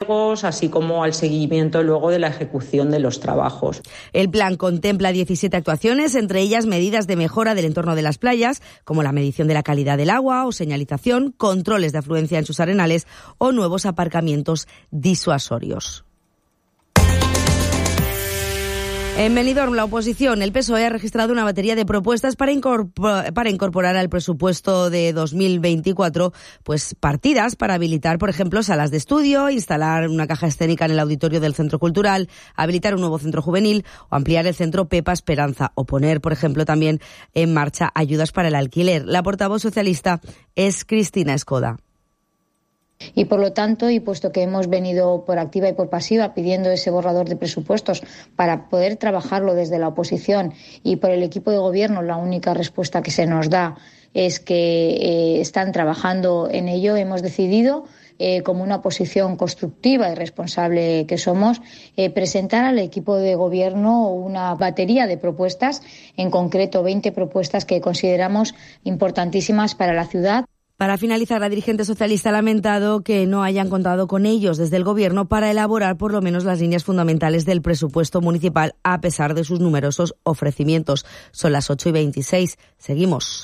riegos, así como al seguimiento luego de la ejecución de los trabajos. El plan contempla 17 actuaciones, entre ellas medidas de mejora del entorno de las playas, como la medición de la calidad del agua o señalización, controles de afluencia en sus arenales o nuevos aparcamientos disuasorios. En Benidorm, la oposición, el PSOE, ha registrado una batería de propuestas para incorporar al presupuesto de 2024 pues partidas para habilitar, por ejemplo, salas de estudio, instalar una caja escénica en el auditorio del Centro Cultural, habilitar un nuevo centro juvenil o ampliar el centro Pepa Esperanza o poner, por ejemplo, también en marcha ayudas para el alquiler. La portavoz socialista es Cristina Escoda. Y por lo tanto, y puesto que hemos venido por activa y por pasiva pidiendo ese borrador de presupuestos para poder trabajarlo desde la oposición y por el equipo de gobierno, la única respuesta que se nos da es que están trabajando en ello, hemos decidido, como una oposición constructiva y responsable que somos, presentar al equipo de gobierno una batería de propuestas, en concreto 20 propuestas que consideramos importantísimas para la ciudad. Para finalizar, la dirigente socialista ha lamentado que no hayan contado con ellos desde el Gobierno para elaborar por lo menos las líneas fundamentales del presupuesto municipal, a pesar de sus numerosos ofrecimientos. Son las 8:26. Seguimos.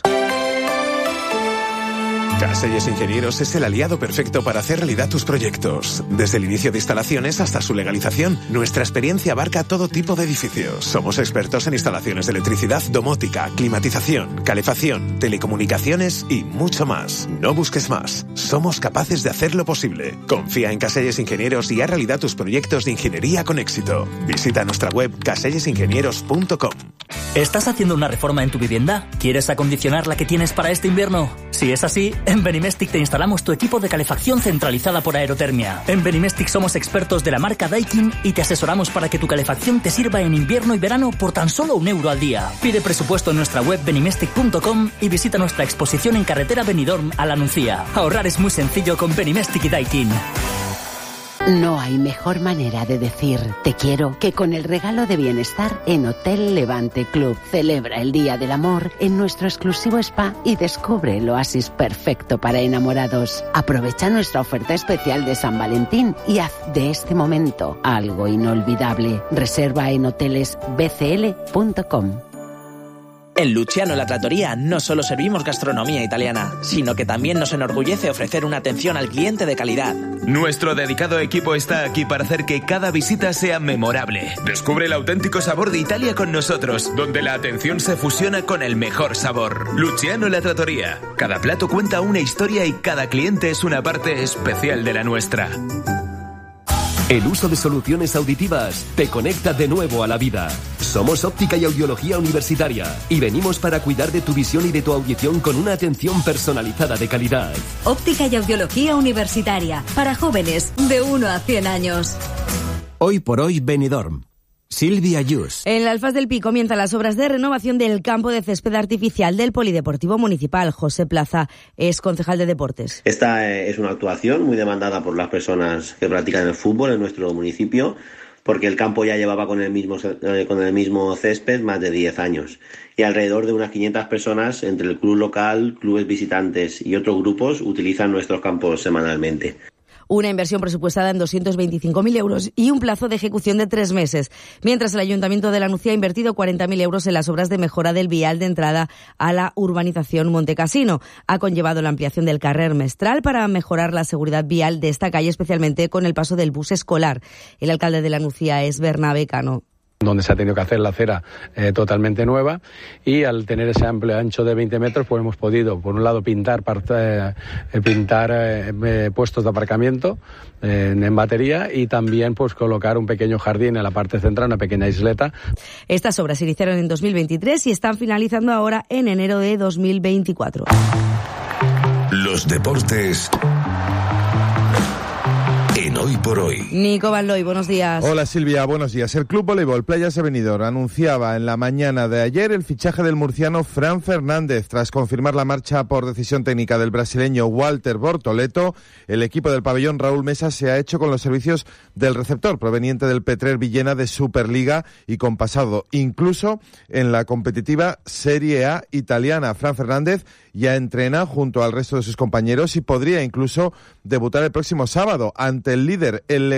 Caselles Ingenieros es el aliado perfecto para hacer realidad tus proyectos. Desde el inicio de instalaciones hasta su legalización, nuestra experiencia abarca todo tipo de edificios. Somos expertos en instalaciones de electricidad, domótica, climatización, calefacción, telecomunicaciones y mucho más. No busques más. Somos capaces de hacerlo posible. Confía en Caselles Ingenieros y haz realidad tus proyectos de ingeniería con éxito. Visita nuestra web casellesingenieros.com. ¿Estás haciendo una reforma en tu vivienda? ¿Quieres acondicionar la que tienes para este invierno? Si es así, en Benimestic te instalamos tu equipo de calefacción centralizada por aerotermia. En Benimestic somos expertos de la marca Daikin y te asesoramos para que tu calefacción te sirva en invierno y verano por tan solo €1 al día. Pide presupuesto en nuestra web benimestic.com y visita nuestra exposición en carretera Benidorm a la Nucía. Ahorrar es muy sencillo con Benimestic y Daikin. No hay mejor manera de decir te quiero que con el regalo de bienestar en Hotel Levante Club. Celebra el Día del Amor en nuestro exclusivo spa y descubre el oasis perfecto para enamorados. Aprovecha nuestra oferta especial de San Valentín y haz de este momento algo inolvidable. Reserva en hotelesbcl.com. En Luciano La Trattoria no solo servimos gastronomía italiana, sino que también nos enorgullece ofrecer una atención al cliente de calidad. Nuestro dedicado equipo está aquí para hacer que cada visita sea memorable. Descubre el auténtico sabor de Italia con nosotros, donde la atención se fusiona con el mejor sabor. Luciano La Trattoria. Cada plato cuenta una historia y cada cliente es una parte especial de la nuestra. El uso de soluciones auditivas te conecta de nuevo a la vida. Somos Óptica y Audiología Universitaria y venimos para cuidar de tu visión y de tu audición con una atención personalizada de calidad. Óptica y Audiología Universitaria, para jóvenes de 1 a 100 años. Hoy por hoy, Benidorm. Silvia Yus. En la Alfaz del Pi comienzan las obras de renovación del campo de césped artificial del Polideportivo Municipal. José Plaza es concejal de deportes. Esta es una actuación muy demandada por las personas que practican el fútbol en nuestro municipio, porque el campo ya llevaba con el mismo césped más de 10 años. Y alrededor de unas 500 personas, entre el club local, clubes visitantes y otros grupos, utilizan nuestros campos semanalmente. Una inversión presupuestada en 225.000 euros y un plazo de ejecución de 3 meses. Mientras el Ayuntamiento de la Nucía ha invertido 40.000 euros en las obras de mejora del vial de entrada a la urbanización Montecasino. Ha conllevado la ampliación del carrer Mestral para mejorar la seguridad vial de esta calle, especialmente con el paso del bus escolar. El alcalde de la Nucía es Bernabé Cano. Donde se ha tenido que hacer la acera totalmente nueva, y al tener ese amplio ancho de 20 metros pues hemos podido, por un lado, pintar puestos de aparcamiento en batería, y también pues colocar un pequeño jardín en la parte central, una pequeña isleta. Estas obras se iniciaron en 2023 y están finalizando ahora en enero de 2024. Los deportes en Hoy por Hoy. Nico Van Looy, buenos días. Hola Silvia, buenos días. El Club Voleibol Playas de Benidorm anunciaba en la mañana de ayer el fichaje del murciano Fran Fernández. Tras confirmar la marcha por decisión técnica del brasileño Walter Bortoleto, el equipo del pabellón Raúl Mesa se ha hecho con los servicios del receptor proveniente del Petrer Villena de Superliga y con pasado incluso en la competitiva Serie A italiana. Fran Fernández ya entrena junto al resto de sus compañeros y podría incluso debutar el próximo sábado ante el líder, el